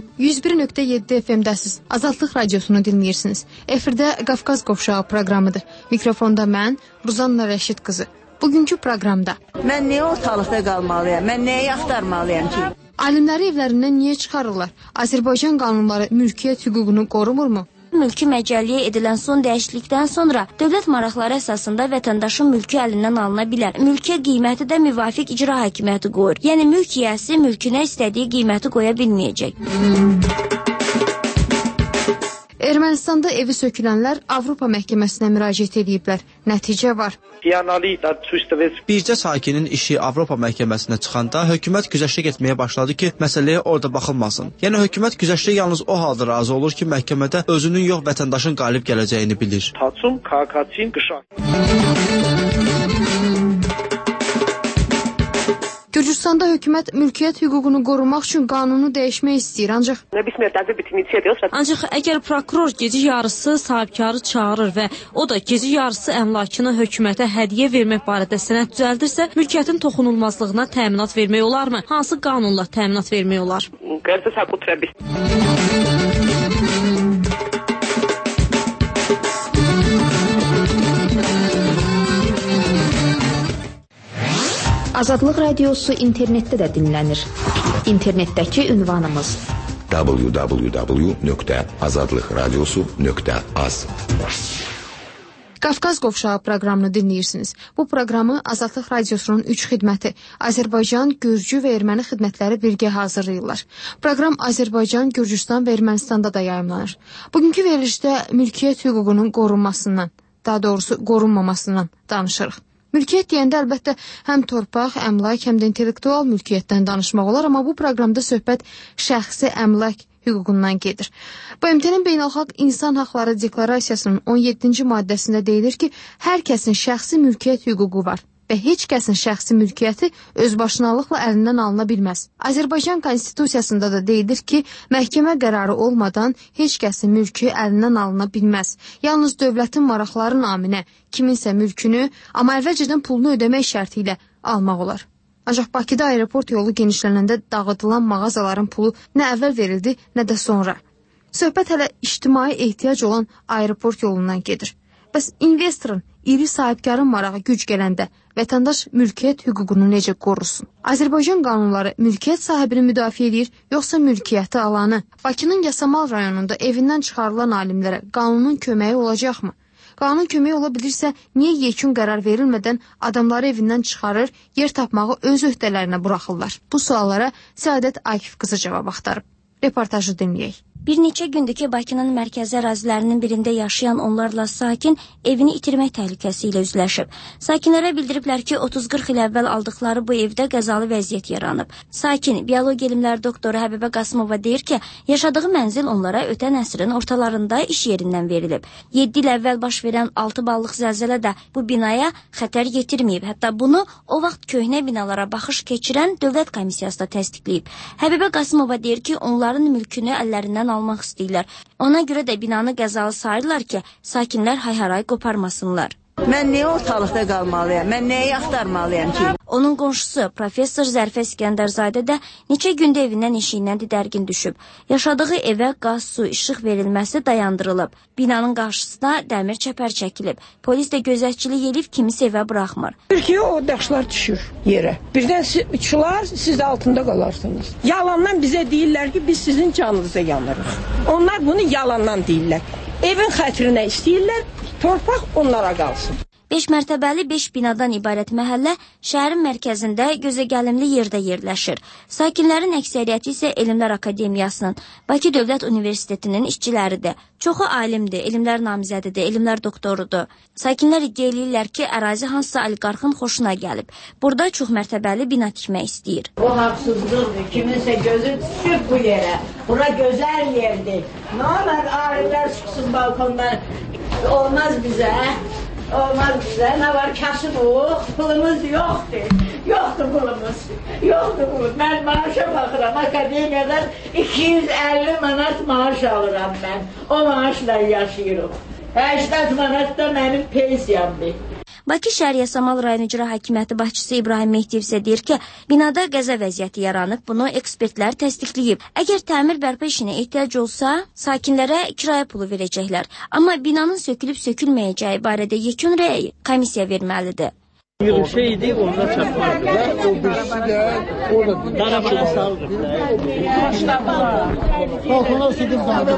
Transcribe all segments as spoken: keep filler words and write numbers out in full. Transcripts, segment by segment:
yüz bir nöqtə yeddi F M-dəsiz. Azadlıq radiosunu dinləyirsiniz. Efirdə Qafqaz Qovşağı proqramıdır. Mikrofonda mən, Ruzanna Rəşid qızı. Bugünkü proqramda mən niyə ortalıqda qalmalıyam? Mən nəyi axtarmalıyam ki? Alimləri evlərindən niyə çıxarırlar? Azərbaycan qanunları mülkiyyət hüququnu qorumurmu? Mülki məcəlliyə edilən son dəyişiklikdən sonra dövlət maraqları əsasında vətəndaşın mülkü əlindən alına bilər. Mülkiyə qiyməti də müvafiq icra hakimiyyəti qoyur. Yəni mülk yiyəsi mülkünə istədiyi qiyməti qoya bilməyəcək. Ermənistanda evi sökülənlər Avropa məhkəməsinə müraciət ediblər. Nəticə var. Bircə sakinin işi Avropa məhkəməsinə çıxanda hökumət güzəştə getməyə başladı ki, məsələyə orada baxılmasın. Yəni hökumət güzəştə yalnız o halda razı olur ki, məhkəmədə özünün yox vətəndaşın qalib gələcəyini bilir. Gürcüstanda hökumət mülkiyyət hüququnu qorumaq üçün qanunu dəyişmək istəyir, ancaq... Ancaq əgər prokuror gecə yarısı sahibkarı çağırır və o da gecə yarısı əmlakını hökumətə hədiyyə vermək barədə sənəd düzəldirsə, mülkiyyətin toxunulmazlığına təminat vermək olarmı? Hansı qanunla təminat vermək olar? Azadlıq radiosu internetdə də dinlənir. İnternetdəki ünvanımız w w w nöqtə azadlıq radiosu nöqtə az. Qafqaz Qovşağı proqramını dinləyirsiniz. Bu proqramı Azadlıq radiosunun üç xidməti, Azərbaycan, Gürcü və Erməni xidmətləri birgə hazırlayırlar. Proqram Azərbaycan, Gürcüstan və Ermənistanda da yayımlanır. Bugünkü verilişdə mülkiyyət hüququnun qorunmasından, daha doğrusu qorunmamasından danışırıq. Mülkiyyət deyəndə əlbəttə həm torpaq, əmlak, həm də intellektual mülkiyyətdən danışmaq olar, amma bu proqramda söhbət şəxsi əmlak hüququndan gedir. B M T-nin Beynəlxalq İnsan Haqları Deklarasiyasının on yeddinci maddəsində deyilir ki, hər kəsin şəxsi mülkiyyət hüququ var və heç kəsin şəxsi mülkiyyəti özbaşınalıqla əlindən alına bilməz. Azərbaycan Konstitusiyasında da deyilir ki, məhkəmə qərarı olmadan heç kəsin mülkü əlindən alına bilməz. Yalnız dövlətin maraqları naminə kiminsə mülkünü, amma əvvəlcədən pulunu ödəmək şərti ilə almaq olar. Ancaq Bakıda aeroport yolu genişlənəndə dağıdılan mağazaların pulu nə əvvəl verildi, nə də sonra. Söhbət hələ ictimai ehtiyac olan aeroport yolundan gedir. Bəs investorun, iri sahibkarın marağı güc gələndə vətəndaş mülkiyyət hüququnu necə qorusun? Azərbaycan qanunları mülkiyyət sahibini müdafiə edir, yoxsa mülkiyyəti alanı? Bakının Yasamal rayonunda evindən çıxarılan alimlərə qanunun köməyi olacaqmı? Qanun köməyi ola bilirsə, niyə yekun qərar verilmədən adamları evindən çıxarır, yer tapmağı öz öhdələrinə buraxırlar? Bu suallara Səadət Akif qızı cavab axtarıb. Reportajı dinləyək. Bir neçə gündür ki, Bakının mərkəzi ərazilərinin birində yaşayan onlarla sakin evini itirmək təhlükəsi ilə üzləşib. Sakinlərə bildiriblər ki, otuz qırx il əvvəl aldıqları bu evdə qəzalı vəziyyət yaranıb. Sakin, biologiya elmləri doktoru Həbibə Qasımova deyir ki, yaşadığı mənzil onlara ötən əsrin ortalarında iş yerindən verilib. yeddi il əvvəl baş verən altı ballıq zəlzələ də bu binaya xətər yetirməyib. Hətta bunu o vaxt köhnə binalara baxış keçirən dövlət komissiyası da təsdiqləyib. Həbibə Qasımova deyir ki, onların mülkünü əllərindən almaq istəyirlər. Ona görə də binanı qəzalı sayırlar ki, sakinlər hay-haray qoparmasınlar. Mən niyə ortalıqda qalmalıyam? Mən nəyi axtarmalıyam ki? Onun qonşusu professor Zərfə İskəndərzadə də neçə gündə evindən eşiyindən didərgin düşüb. Yaşadığı evə qaz, su, işıq verilməsi dayandırılıb. Binanın qarşısına dəmir çəpər çəkilib. Polis də gözətçilik edib kimisi evə buraxmır. Türkiyə o daşlar düşür yerə. Birdən uçular, siz altında qalarsınız. Yalandan bizə deyirlər ki, biz sizin canınıza yanırıq. Onlar bunu yalandan deyirlər. Evin xətrinə istəyirlər, torpaq onlara qalsın. beş mərtəbəli beş binadan ibarət məhəllə şəhərin mərkəzində gözəgəlimli yerdə yerləşir. Sakinlərin əksəriyyəti isə Elmlər Akademiyasının, Bakı Dövlət Universitetinin işçiləridir. Çoxu alimdir, elmlər namizədidir, elmlər doktorudur. Sakinlər iddia edirlər ki, ərazi hansısa oliqarxın xoşuna gəlib. Burada çox mərtəbəli bina tikmək istəyir. O haqsızlıqdır, kiminsə gözü düşüb bu yerə. Bura gözəl yerdir. Nə olar, alimlər çıxsın balkondan, olmaz bizə. Olmaz bizə, nə var, kasıbıq, pulumuz yoxdur, yoxdur pulumuz, yoxdur pulumuz. Mən maaşa baxıram, akademiyadan iki yüz əlli manat maaş alıram mən, o maaşla yaşayırım. səksən manat da mənim pensiyamdır. Bakı şəhər Yasamal rayon icra hakimiyyəti başçısı İbrahim Mehdiyev isə deyir ki, binada qəza vəziyyəti yaranıb, bunu ekspertlər təsdiqləyib. Əgər təmir bərpa işinə ehtiyac olsa, sakinlərə kirayə pulu verəcəklər. Amma binanın sökülüb sökülməyəcəyi barədə yekun rəy komissiya verməlidir. Yığışıydı, onda çarpmardı. O birisi də orada darabanı saldı. Balkona sidib qaldı.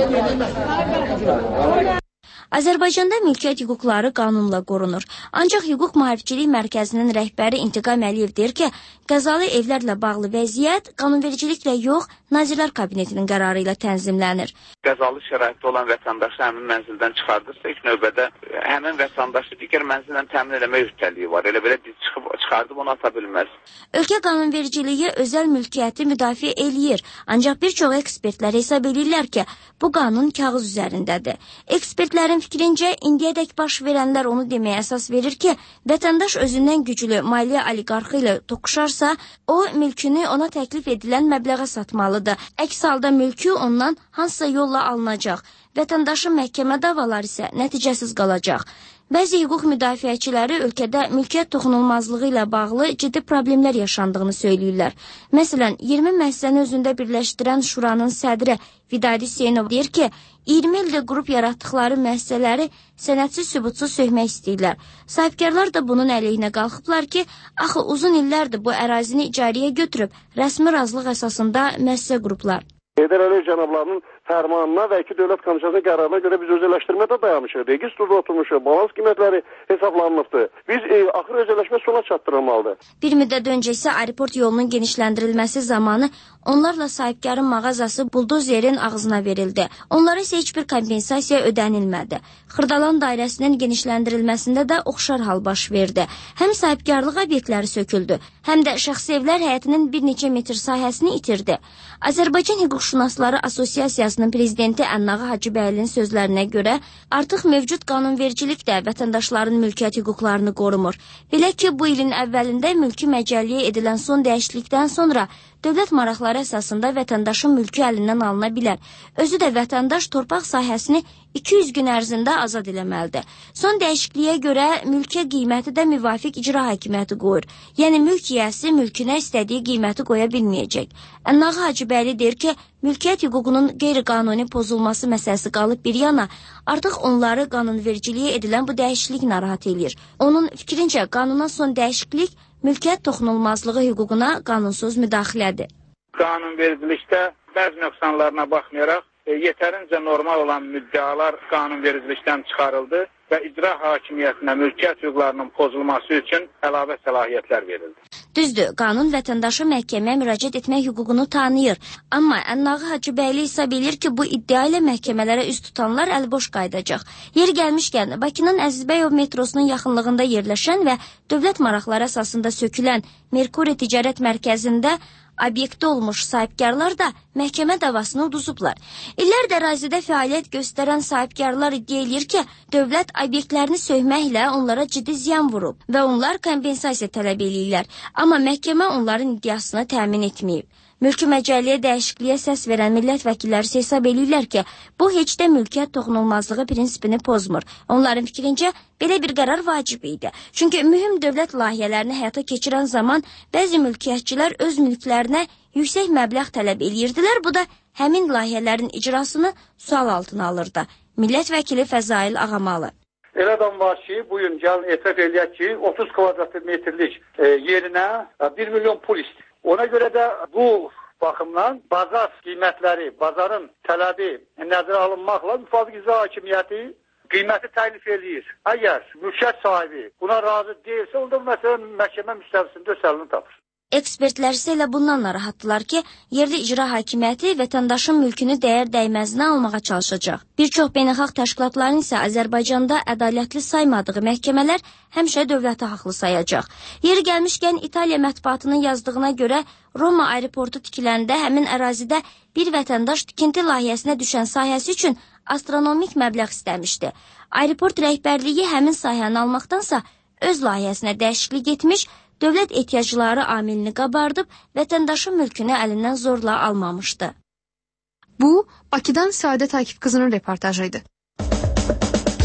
Azərbaycanda mülkiyyət hüquqları qanunla qorunur. Ancaq Hüquq Mühafizəçilik Mərkəzinin rəhbəri İntiqam Əliyev deyir ki, qəzalı evlərlə bağlı vəziyyət qanunvericiliklə yox, Nazirlər Kabinetinin qərarı ilə tənzimlənir. Qəzalı şəraitdə olan vətəndaşı həmin mənzildən çıxardırsa, ilk növbədə həmin vətəndaşı digər mənzillə təmin eləmə öhdəliyi var. Elə belə çıxıb çıxardıb onu ata bilməz. Ölkə qanunvericiliyi özəl mülkiyyəti müdafiə eləyir. Ancaq bir çox ekspertlər hesab edirlər ki, bu qanun kağız üzərindədir. Ekspertlərin fikrincə, indiyədək baş verənlər onu deməyə əsas verir ki, vətəndaş özündən güclü maliyyə oliqarxı ilə toqquşarsa, o mülkünü ona təklif edilən məbləğə satmalıdır. Əks halda mülkü ondan hansısa yolla alınacaq. Vətəndaşın məhkəmə davaları isə nəticəsiz qalacaq. Bəzi hüquq müdafiəçiləri ölkədə mülkiyyət toxunulmazlığı ilə bağlı ciddi problemlər yaşandığını söyləyirlər. Məsələn, iyirmi müəssisəni özündə birləşdirən Şuranın sədri Vidadi Hüseynov deyir ki, iyirmi ildə qrup yaratdıqları müəssisələri sənədsiz sübutsuz söhmək istəyirlər. Sahibkarlar da bunun əleyhinə qalxıblar ki, axı uzun illərdir bu ərazini icarəyə götürüb, rəsmi razılıq əsasında müəssisə qruplar. Heydər Əliyev cənablarının fərmanına və iki dövlət komissiyasının qərarına görə biz özəlləşdirmədə dayanmışıq. Registrdə oturmuşuq, balans qiymətləri hesablanmışdır. Biz e, axır özəlləşmə sona çatdırılmalıdır. Bir müddət öncə isə aeroport yolunun genişləndirilməsi zamanı onlarla sahibkarın mağazası buldozerin ağzına verildi. Onlara isə heç bir kompensasiya ödənilmədi. Xırdalan dairəsinin genişləndirilməsində də oxşar hal baş verdi. Həm sahibkarlıq obyektləri söküldü, həm də şəxsi evlər həyətinin bir neçə metr sahəsini itirdi. Azərbaycan Hüquqşünasları Assosiasiyasının prezidenti Ənnağı Hacıbəylinin sözlərinə görə artıq mövcud qanunvericilik də vətəndaşların mülkiyyət hüquqlarını qorumur. Belə ki, bu ilin əvvəlində mülki məcəlliyə edilən son dəyişiklikdən sonra dövlət maraqları əsasında vətəndaşın mülkü əlindən alına bilər. Özü də vətəndaş torpaq sahəsini iki yüz gün ərzində azad eləməlidir. Son dəyişikliyə görə mülkiyə qiyməti də müvafiq icra hakimiyyəti qoyur. Yəni mülk yiyəsi mülkünə istədiyi qiyməti qoya bilməyəcək. Ənnağı Hacıbəyli deyir ki, mülkiyyət hüququnun qeyri-qanuni pozulması məsələsi qalıb bir yana, artıq onları qanunvericiliyə edilən bu dəyişiklik narahat edir. Onun fikrincə, qanuna son dəyişiklik mülkiyyət toxunulmazlığı hüququna qanunsuz müdaxilədir. Qanunvericilikdə bəzi nöqsanlarına baxmayaraq, e, yetərincə normal olan müddəalar qanunvericilikdən çıxarıldı və icra hakimiyyətinə mülkiyyət hüquqlarının pozulması üçün əlavə səlahiyyətlər verildi. Düzdür, qanun vətəndaşa məhkəməyə müraciət etmək hüququnu tanıyır. Amma Ənnağı Hacıbəyli hesab edir ki, bu iddia ilə məhkəmələrə üz tutanlar əlboş qayıdacaq. Yer gəlmişkən, Bakının Əzizbəyov metrosunun yaxınlığında yerləşən və dövlət maraqları əsasında sökülən Merkuri Ticarət Mərkəzində obyektdə olmuş sahibkarlar da məhkəmə davasını uduzublar. İllərdir ərazidə fəaliyyət göstərən sahibkarlar iddia edir ki, dövlət obyektlərini söhməklə onlara ciddi ziyan vurub və onlar kompensasiya tələb edirlər. Amma məhkəmə onların iddiasını təmin etməyib. Mülki məcəlliyə dəyişikliyə səs verən millət vəkilləri hesab edirlər ki, bu heç də mülkiyyət toxunulmazlığı prinsipini pozmur. Onların fikrincə belə bir qərar vacib idi. Çünki mühüm dövlət layihələrini həyata keçirən zaman bəzi mülkiyyətçilər öz mülklərinə yüksək məbləğ tələb edirdilər. Bu da həmin layihələrin icrasını sual altına alırdı. Millət vəkili Fəzail Ağamalı. Elə adam var ki, bugün gəlin etiraf eləyək ki, otuz kvadrat metrlik e, yerinə bir milyon pul istəyir. Ona görə də bu baxımdan bazar qiymətləri, bazarın tələbi nəzərə alınmaqla müvafiq icra hakimiyyəti qiyməti təklif eləyir. Əgər mülkiyyət sahibi buna razı deyilsə, onda məsələn məhkəmə müstəvisində öz həllini tapır. Ekspertlər isə elə bundan narahatdılar ki, yerli icra hakimiyyəti vətəndaşın mülkünü dəyər dəyməzinə almağa çalışacaq. Bir çox beynəlxalq təşkilatların isə Azərbaycanda ədalətli saymadığı məhkəmələr həmişə dövləti haqlı sayacaq. Yeri gəlmişkən İtaliya mətbuatının yazdığına görə Roma aeroportu tikiləndə həmin ərazidə bir vətəndaş tikinti layihəsinə düşən sahəsi üçün astronomik məbləğ istəmişdi. Aeroport rəhbərliyi həmin sahəni almaqdansa öz layihəsinə dəyişiklik etmiş, dövlət ehtiyacları amilini qabardıb, vətəndaşın mülkünü əlindən zorla almamışdı. Bu, Bakıdan Səadət Akif qızının reportajıydı.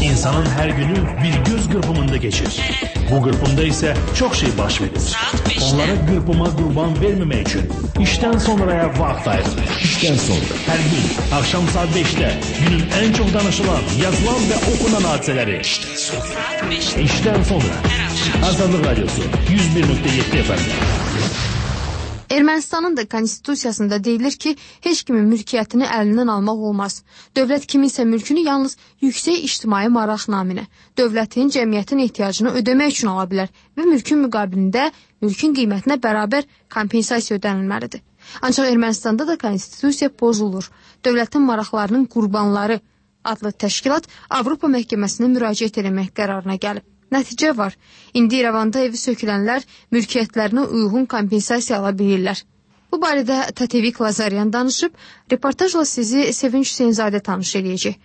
İnsanın her günü bir göz kırpımında geçir. Bu kırpımda ise çok şey baş verir. Onlara kırpıma kurban vermemek için işten sonraya vakit ayırın. İşten sonra her gün akşam saat beşte günün en çok danışılan, yazılan ve okunan hadiseleri. İşten sonra Azadlık Radyosu yüz bir nokta yedi efendim. Ermənistanın da konstitusiyasında deyilir ki, heç kimin mülkiyyətini əlindən almaq olmaz. Dövlət kiminsə mülkünü yalnız yüksək ictimai maraq naminə, dövlətin, cəmiyyətin ehtiyacını ödəmək üçün ala bilər və mülkün müqabilində mülkün qiymətinə bərabər kompensasiya ödənilməlidir. Ancaq Ermənistanda da konstitusiya pozulur. Dövlətin maraqlarının qurbanları adlı təşkilat Avropa məhkəməsinə müraciət etmək qərarına gəlib. Nəticə var. İndi İrəvanda evi sökülənlər mülkiyyətlərinə uyğun kompensasiya ala bilirlər. Bu barədə Tatevik Lazaryan danışıb, reportajla sizi Sevinç Hüseynzadə tanış edəcək.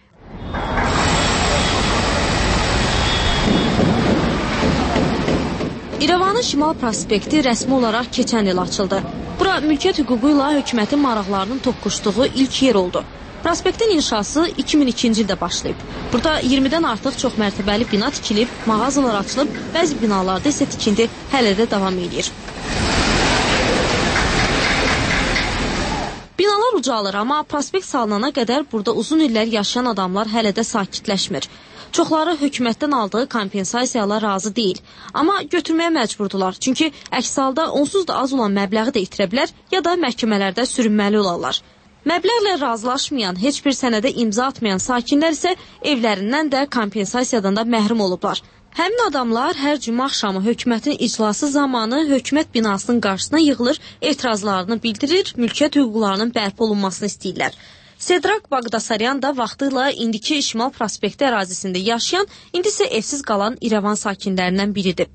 İrəvanın Şimal prospekti rəsmi olaraq keçən il açıldı. Bura mülkiyyət hüququ ilə hökumətin maraqlarının toqquşduğu ilk yer oldu. Prospektin inşası iki min ikinci ildə başlayıb. Burada iyirmidən artıq çox mərtəbəli bina tikilib, mağazalar açılıb, bəzi binalarda isə tikinti hələ də davam edir. Binalar ucalır, amma prospekt salınana qədər burada uzun illər yaşayan adamlar hələ də sakitləşmir. Çoxları hökumətdən aldığı kompensasiyalar razı deyil. Amma götürməyə məcburdular. Çünki əks halda onsuz da az olan məbləği də itirə bilər, ya da məhkəmələrdə sürünməli olarlar. Məbləğlə razılaşmayan, heç bir sənədə imza atmayan sakinlər isə evlərindən də kompensasiyadan da məhrum olublar. Həmin adamlar hər cümə axşamı hökumətin iclası zamanı hökumət binasının qarşısına yığılır, etirazlarını bildirir, mülkiyyət hüquqlarının bərpa olunmasını istəyirlər. Sedrak Baqdasaryan da vaxtıyla indiki Şimal prospekti ərazisində yaşayan, indi isə evsiz qalan İrəvan sakinlərindən biridir.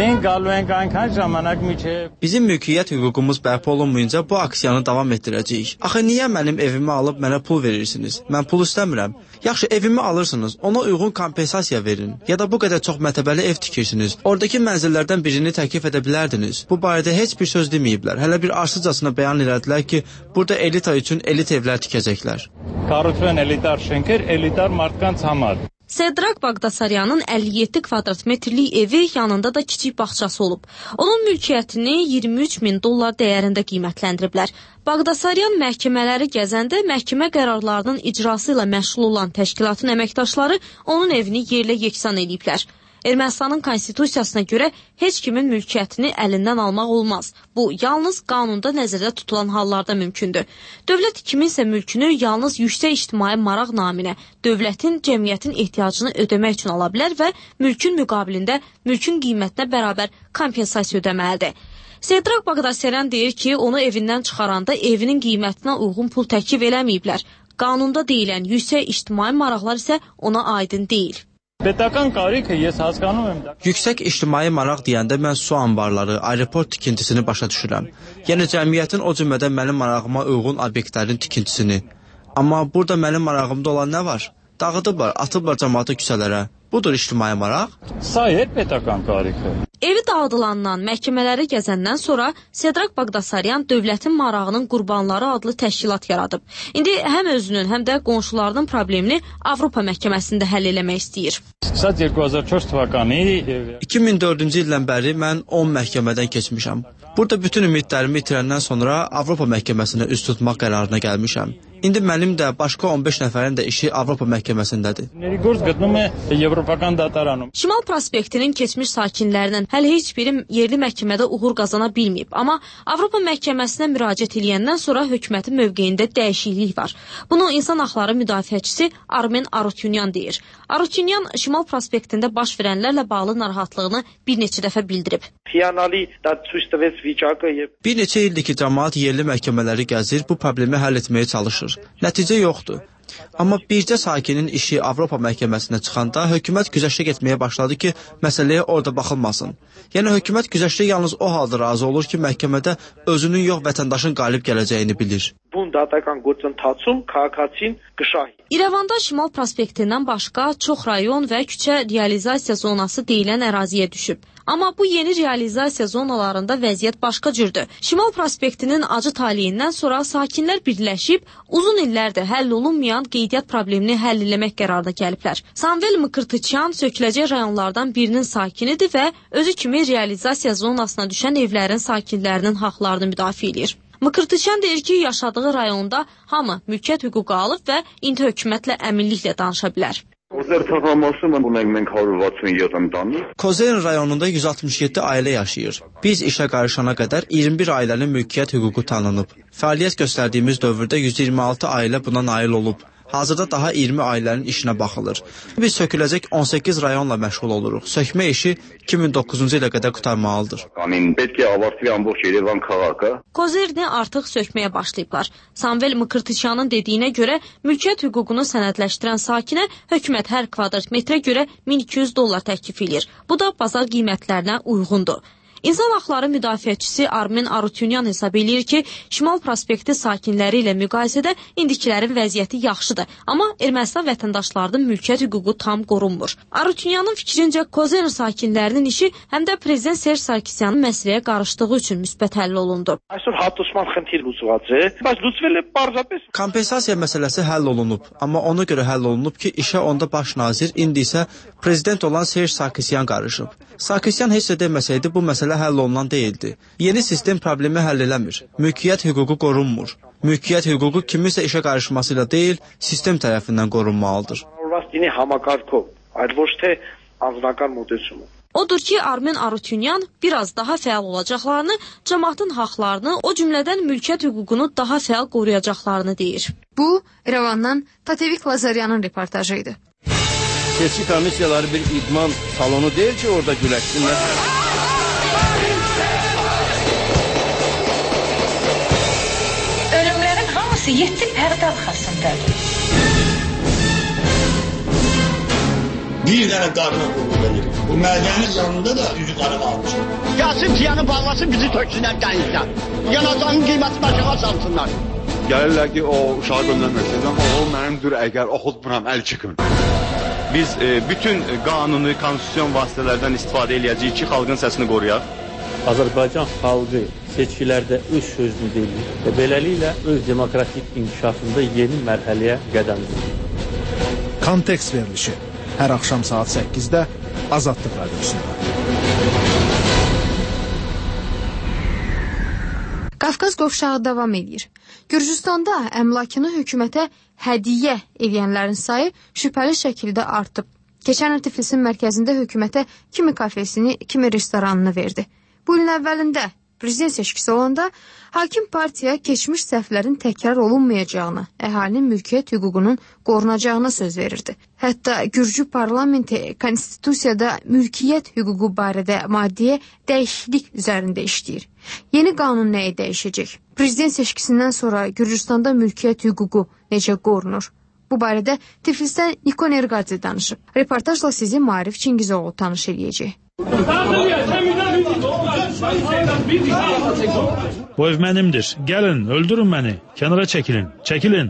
Bizim mülkiyyət hüququmuz bərpa olunmayınca bu aksiyanı davam etdirəcəyik. Axı niyə mənim evimi alıb mənə pul verirsiniz? Mən pul istəmirəm. Yaxşı, evimi alırsınız, ona uyğun kompensasiya verin. Ya da bu qədər çox mərtəbəli ev tikirsiniz. Oradakı mənzillərdən birini təklif edə bilərdiniz. Bu barədə heç bir söz deməyiblər. Hələ bir arsızcasına bəyan elədilər ki, burada elita üçün elit evlər tikəcəklər. Karutven elitar şenker, elitar martkanç hamar. Sedrak Baqdasaryanın əlli yeddi kvadrat metrlik evi, yanında da kiçik bağçası olub. Onun mülkiyyətini iyirmi üç min dollar dəyərində qiymətləndiriblər. Baqdasaryan məhkəmələri gəzəndə məhkəmə qərarlarının icrası ilə məşğul olan təşkilatın əməkdaşları onun evini yerlə yeksan ediblər. Ermənistanın konstitusiyasına görə heç kimin mülkiyyətini əlindən almaq olmaz. Bu, yalnız qanunda nəzərdə tutulan hallarda mümkündür. Dövlət kiminsə mülkünü yalnız yüksək ictimai maraq naminə, dövlətin, cəmiyyətin ehtiyacını ödəmək üçün ala bilər və mülkün müqabilində mülkün qiymətinə bərabər kompensasiya ödəməlidir. Sedrak Baqdasaryan deyir ki, onu evindən çıxaranda evinin qiymətinə uyğun pul təklif eləməyiblər. Qanunda deyilən yüksək ictimai maraqlar isə ona aydın deyil. Yüksək ictimai maraq deyəndə mən su anbarları, aeroport tikintisini başa düşürəm. Yəni cəmiyyətin o cümlədən mənim marağıma uyğun obyektlərin tikintisini. Amma burada mənim marağımda olan nə var? Dağıdıblar, atıblar cəmaatı küçələrə. Budur ictimai maraq. Evi dağıdılandan, məhkəmələri gəzəndən sonra Sedrak Baqdasaryan dövlətin marağının qurbanları adlı təşkilat yaradıb. İndi həm özünün, həm də qonşularının problemini Avropa məhkəməsində həll eləmək istəyir. iki min dördüncü ildən bəri mən on məhkəmədən keçmişəm. Burada bütün ümidlərimi itirəndən sonra Avropa məhkəməsinə üst tutmaq qərarına gəlmişəm. İndi mənim də başqa on beş nəfərin də işi Avropa məhkəməsindədir. Şimal prospektinin keçmiş sakinlərinin hələ heç biri yerli məhkəmədə uğur qazana bilməyib. Amma Avropa məhkəməsinə müraciət edəndən sonra hökumətin mövqeyində dəyişiklik var. Bunu insan haqları müdafiəçisi Armen Arutyunyan deyir. Arutyunyan Şimal prospektində baş verənlərlə bağlı narahatlığını bir neçə dəfə bildirib. Bir neçə ildir ki, cəmaat yerli məhkəmələri gəzir, bu problemi həll etməyə çalışır. Nəticə yoxdur. Amma bircə sakinin işi Avropa məhkəməsinə çıxanda hökumət güzəştə getməyə başladı ki, məsələyə orada baxılmasın. Yəni hökumət güzəştə yalnız o halda razı olur ki, məhkəmədə özünün yox vətəndaşın qalib gələcəyini bilir. բուն դատական գործընթացում քաղաքացին կշահի։ İrəvanda Şimal prospektindən başqa çox rayon və küçə realizasiya zonası deyilən əraziyə düşüb. Amma bu yeni realizasiya zonalarında vəziyyət başqa cürdür. Şimal prospektinin acı taliyindən sonra sakinlər birləşib uzun illərdir həll olunmayan qeydiyyat problemini həll etmək qərarına gəliblər. Samvel Mıkırtıçyan söküləcək rayonlardan birinin sakinidir və özü kimi realizasiya zonasına düşən evlərin sakinlərinin haqlarını müdafiə edir. Mıkırtıçyan deyir ki, yaşadığı rayonda hamı mülkiyyət hüququ alıb və indi hökumətlə əminliklə danışa bilər. Kozern rayonunda yüz altmış yeddi ailə yaşayır. Biz işə qarışana qədər iyirmi bir ailənin mülkiyyət hüququ tanınıb. Fəaliyyət göstərdiyimiz dövrdə yüz iyirmi altı ailə buna nail olub. Hazırda daha iyirmi ailənin işinə baxılır. Biz söküləcək on səkkiz rayonla məşğul oluruq. Sökmə işi iki min doqquzuncu ilə qədər qurtarmalıdır. Kozerni artıq sökməyə başlayıblar. Samvel Mıkırtıçyanın dediyinə görə mülkiyyət hüququnu sənədləşdirən sakinə hökumət hər kvadrat metrə görə min iki yüz dollar təklif edir. Bu da bazar qiymətlərinə uyğundur. İnsan haqları müdafiəçisi Armen Arutyunyan hesab edir ki, Şimal prospekti sakinləri ilə müqayisədə indikilərin vəziyyəti yaxşıdır, amma Ermənistan vətəndaşlarının mülkiyyət hüququ tam qorunmur. Arutyunyanın fikrincə Kozern sakinlərinin işi həm də prezident Serj Sarkisyanın məsələyə qarışdığı üçün müsbət həll olundu. Kompensasiya məsələsi həll olunub, amma ona görə həll olunub ki, işə onda baş nazir, indi isə prezident olan Serj Sarkisyan qarışıb. Sarkisyan heç də deməsəydi, bu məsələ həll olunan deyildi. Yeni sistem problemi həll eləmir. Mülkiyyət hüququ qorunmur. Mülkiyyət hüququ kiminsə işə qarışmasıyla deyil, sistem tərəfindən qorunmalıdır. Odur ki, Armen Arutyunyan biraz daha fəal olacaqlarını, cəmaatın haqlarını, o cümlədən mülkiyyət hüququnu daha fəal qoruyacaqlarını deyir. Bu, İrəvandan Tatevik Lazaryanın reportajı idi. Seçki komissiyaları bir idman salonu deyil ki, orada güləşsinlər. Ölümlərin hamısı yeddi pərdə arxasındadır. Bir dənə qarına qulluq edir. Bu mədənin yanında da üzü qarama almışım. Gəlsin piyanı bağlasın, bizi töksünlər dənizdən. Yanacağın qiymətini aşağı salsınlar. Gəlirlər ki, o uşağı göndərməksiniz, amma o mənimdir, əgər oxutmuram, əl çıxın. Biz e, bütün qanuni, konstitusyon vasitələrdən istifadə edəcəyik ki, xalqın səsini qoruyaq. Azərbaycan xalqı seçkilərdə öz sözünü deyir və beləliklə öz demokratik inkişafında yeni mərhələyə qədəm qoyur. Kontekst verilişi hər axşam saat səkkizdə Azadlıq Radiosunda. Qafqaz qovşağı davam edir. Gürcüstanda əmlakını hökumətə hədiyyə edənlərin sayı şübhəli şəkildə artıb. Keçən il Tiflisin mərkəzində hökumətə kimi kafesini, kimi restoranını verdi. Bu ilin əvvəlində prezident seçkisi olanda hakim partiya keçmiş səhvlərin təkrar olunmayacağını, əhalinin mülkiyyət hüququnun qorunacağına söz verirdi. Hətta Gürcü parlamenti konstitusiyada mülkiyyət hüququ barədə maddiyə dəyişiklik üzərində işləyir. Yeni qanun nəyi dəyişəcək? Prezident seçkisindən sonra Gürcüstanda mülkiyyət hüququ necə qorunur? Bu barədə Tiflisdən Nikon Erqadze danışıb. Reportajla sizi Maarif Çingizoğlu tanış edəcək. Bu ev mənimdir. Gəlin, öldürün məni. Kənara çəkilin. Çəkilin.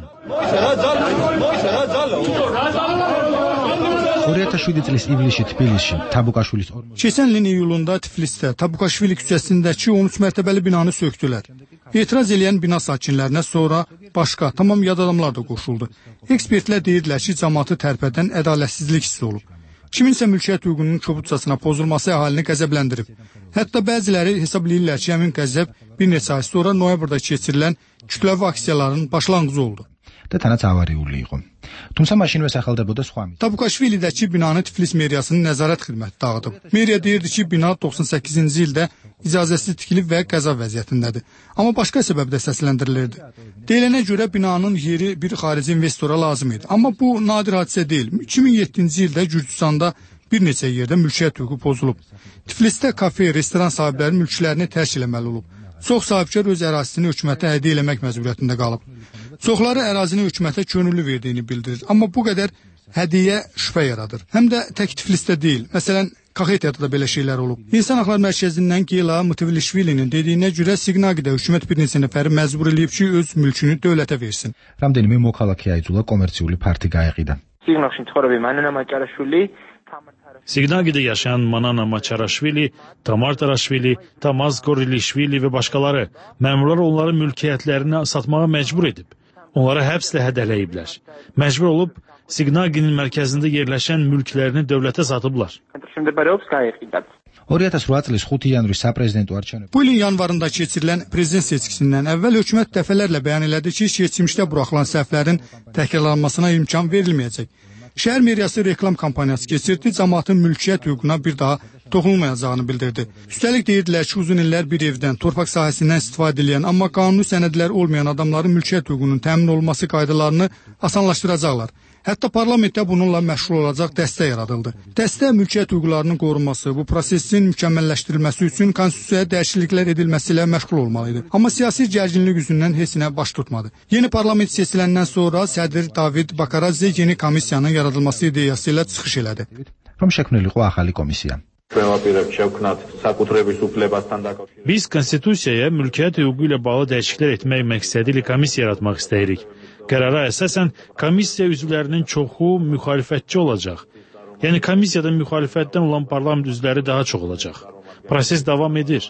Keçən ilin iyulunda Tiflisdə Tabukaşvili küçəsindəki on üç mərtəbəli binanı sökdülər. Etiraz edən bina sakinlərinə sonra başqa tamam yad adamlar da qoşuldu. Ekspertlər deyirlər ki, cəmaatı tərpədən ədalətsizlik hissi olub. Kiminsə mülkiyyət hüququnun kobudcasına pozulması əhalini qəzəbləndirib. Hətta bəziləri hesablayırlar ki, həmin qəzəb bir neçə ay sonra noyabrda keçirilən kütləvi aksiyaların başlanğıcı oldu. Tabukaşvilidəki binanı Tiflis meriyasının nəzarət xidməti dağıdıb. Meriya deyirdi ki, bina doxsan səkkizinci ildə icazəsiz tikilib və qəza vəziyyətindədir. Amma başqa səbəb də səsləndirilirdi. Deyilənə görə binanın yeri bir xarici investora lazım idi. Amma bu nadir hadisə deyil. iki min yeddinci ildə Gürcüstanda bir neçə yerdə mülkiyyət hüququ pozulub. Tiflisdə kafe, restoran sahibləri mülklərini tərk eləməli olub. Çox sahibkar öz ərazisini hökumətə hədiyyə eləmək məcburiyyətində qalıb. Çoxları ərazini hökumətə könüllü verdiyini bildirir. Amma bu qədər hədiyyə şübhə yaradır. Həm də tək Tiflisdə deyil. Məsələn, Kaxetiyada da belə şeylər olub. İnsan Haqları Mərkəzindən Gela Mutvilishvilinin dediyinə görə Siqnagidə hökumət bir neçə nəfəri məcbur eləyib ki, öz mülkünü dövlətə versin. რამდენიმე მოქალაქე აიძულა კომერციული ფართი გაეყიდა. სიგნალში მცხოვრები მანანა მაჭარაშვილი Siqnagidə yaşayan Manana Maçaraşvili, Tamar Taraşvili, Tamaz Gorilişvili və başqaları məmurlar onların mülkiyyətlərini satmağa məcbur edib. Onları həbslə hədələyiblər. Məcbur olub Siqnaginin mərkəzində yerləşən mülklərini dövlətə satıblar. iki min on opt xüsusi yanvar səprezident arşanı. Bu ilin yanvarında keçirilən prezident seçkisindən əvvəl hökumət dəfələrlə bəyan elədi ki, keçmişdə buraxılan səhvlərin təkrarlanmasına imkan verilməyəcək. Şəhər meriyası reklam kampaniyası keçirdi, cəmaatın mülkiyyət hüququna bir daha toxunulmayacağını bildirdi. Üstəlik deyirdilər ki, uzun illər bir evdən, torpaq sahəsindən istifadə edən, amma qanuni sənədləri olmayan adamların mülkiyyət hüququnun təmin olunması qaydalarını asanlaşdıracaqlar. Hətta parlamentdə bununla məşğul olacaq dəstə yaradıldı. Dəstə mülkiyyət hüquqlarının qorunması, bu prosesin mükəmməlləşdirilməsi üçün konstitusiyaya dəyişikliklər edilməsi ilə məşğul olmalıydı. Amma siyasi gərginlik üzündən heç nə baş tutmadı. Yeni parlament seçiləndən sonra sədr David Bakaradze yeni komissiyanın yaradılması ideyası ilə çıxış elədi. რომ შექმნილიყო ახალი კომისია. Biz konstitusiyaya mülkiyyət hüququ ilə bağlı dəyişikliklər etmək məqsədi ilə komissiya yaratmaq istəyirik. Qərara əsasən komissiya üzvlərinin çoxu müxalifətçi olacaq. Yəni komissiyada müxalifətdən olan parlament üzvləri daha çox olacaq. Proses davam edir.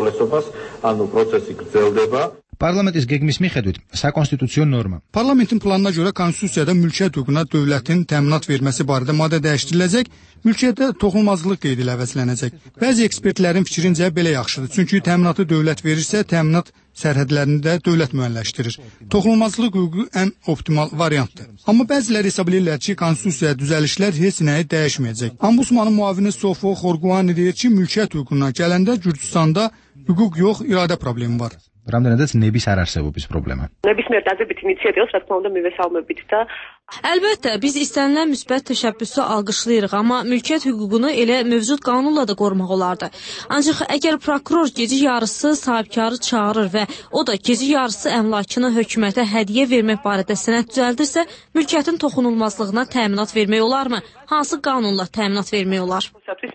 Parlamentis gegmis miხედვით საკონსტიტუციო norma. Parlamentin planına görə konstitusiyada mülkiyyət hüququna dövlətin təminat verməsi barədə maddə dəyişdiriləcək, mülkiyyətə toxunulmazlıq qeydi ilə əvəzlənəcək. Bəzi ekspertlərin fikrincə belə yaxşıdır, çünki təminatı dövlət verirsə, təminat sərhədlərini də dövlət müəyyənləşdirir. Toxunulmazlıq hüququ ən optimal variantdır. Amma bəziləri hesab edirlər ki, konstitusiyaya düzəlişlər heç nəyi dəyişməyəcək. Ombudsmanın müavini Sofo Xorguani deyir ki, mülkiyyət hüququna gələndə Gürcüstanda hüquq yox, iradə problemi var. რამდენადაც ნების არ არსებობის პრობლემა. ნებისმიერ დაძაბით ინიციატივას, რა თქმა უნდა, მივესალმებით და Əlbəttə, biz istənilən müsbət təşəbbüsü alqışlayırıq, amma mülkiyyət hüququnu elə mövcud qanunla da qorumaq olardı. Ancaq əgər prokuror gecə yarısı sahibkarı çağırır və o da gecə yarısı əmlakını hökumətə hədiyyə vermək barədə sənəd düzəldirsə, mülkiyyətin toxunulmazlığına təminat vermək olarmı? Hansı qanunla təminat vermək olar?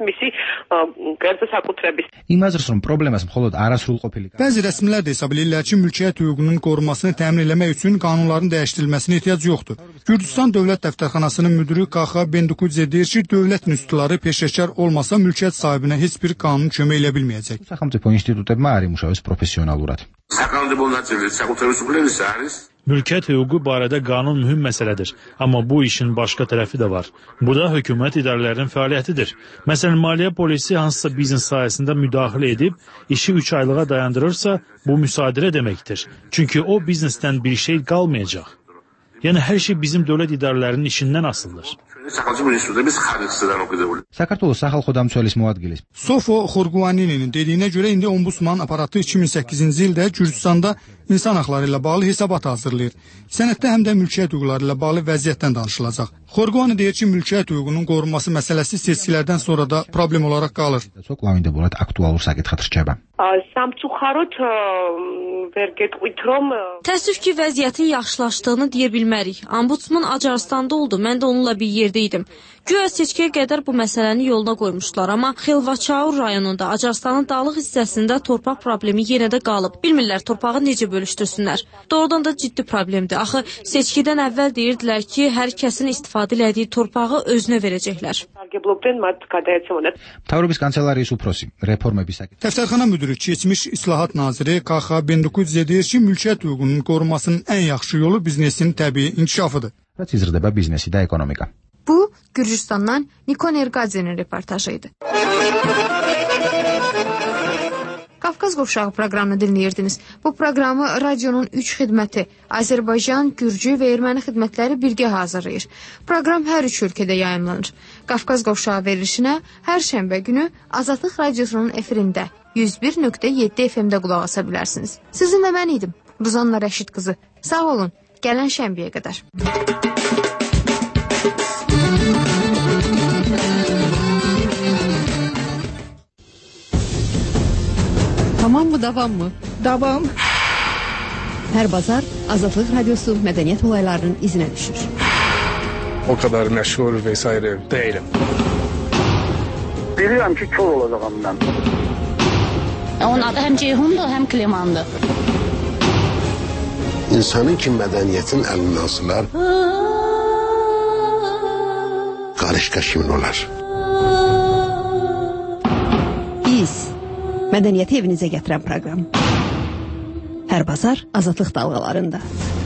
იმაზრს რომ პრობლემას მხოლოდ არასრულყოფილი. Bəzi rəsmilər də hesab edirlər ki, mülkiyyət hüququnun qorunmasını təmin etmək üçün qanunların dəyişdirilməsinə ehtiyac yoxdur. Gürcüstan Dövlət Dəftərxanasının müdiri Kaxa Bendukudze deyir ki, dövlət nüstüları peşəkar olmasa mülkiyyət sahibinə heç bir qanun kömək edə bilməyəcək. სახელმწიფო ინსტიტუტებმა არ იმუშავეს პროფესიონალურად. Mülkiyyət hüququ barədə qanun mühüm məsələdir, amma bu işin başqa tərəfi də var. Bu da hökumət idarələrinin fəaliyyətidir. Məsələn, maliyyə polisi hansısa biznes sahəsində müdaxilə edib, işi üç aylığa dayandırırsa, bu müsadirə deməkdir. Çünki o biznesdən bir şey qalmayacaq. Yəni hər şey bizim dövlət idarələrinin işindən asılıdır. საქართველოს სახალხო დამცველის მოადგილის Sofo Xorguaninin dediyinə görə indi ombudsman aparatı iki min səkkizinci ildə Gürcüstanda insan haqları ilə bağlı hesabat hazırlayır. Sənəddə həm də mülkiyyət hüquqları ilə bağlı vəziyyətdən danışılacaq. Xorguani deyir ki, mülkiyyət hüququnun qorunması məsələsi seçkilərdən sonra da problem olaraq qalır. კლავინდებურად აქტუალურ საკითხად რჩება. სამწუხაროდ ვერ გეტყვით რომ Təəssüf ki, vəziyyətin yaxşılaşdığını deyə bilmərik. Ombudsman Acarstanda oldu, mən də onunla bir yerdə idim. Güya seçkiyə qədər bu məsələni yoluna qoymuşlar, amma Xelvaçaur rayonunda Acarstanın dağlıq hissəsində torpaq problemi yenə də qalıb. Bilmirlər torpağı necə bölüşdürsünlər. Doğrudan da ciddi problemdir. Axı seçkidən əvvəl deyirdilər ki, hər kəsin istifadə elədiyi torpağı özünə verəcəklər. მთავრობის კანცელარიის უფროსი რეფორმების საკითხი. Dəftərxana müdürü keçmiş İslahat naziri Kaxa Bendukudze deyir ki, mülkiyyət hüququnun qorunmasının ən yaxşı yolu biznesin təbii inkişafıdır. რაც იზრდება ბიზნესი და ეკონომიკა. Bu, Gürcüstandan Nikon Ergadze'nin reportajıydı. Qafqaz Qovşağı proqramını dinləyirdiniz. Bu proqramı radionun üç xidməti Azərbaycan, Gürcü və Erməni xidmətləri birgə hazırlayır. Proqram hər üç ölkədə yayımlanır. Qafqaz Qovşağı verilişinə hər şənbə günü Azadlıq Radiosunun efirində yüz bir nöqtə yeddi F M-də qulaq asa bilərsiniz. Sizinlə mən idim, Ruzanna Rəşid qızı. Sağ olun, gələn şənbəyə qədər. Tamam mı, davam mı? Davam. Hər bazar Azadlıq Radiosu mədəniyyət olaylarının izinə düşür. O kadar məşhur vesaire değilim. Bilirəm ki, kör olacağam mən. Onun adı həm Ceyhundur, həm Klimandır. İnsanın ki, mədəniyyətin əlindən asılar, qarışqa kimin olar? Biz, mədəniyyəti evinizə gətirən proqram. Hər bazar Azadlıq dalğalarında.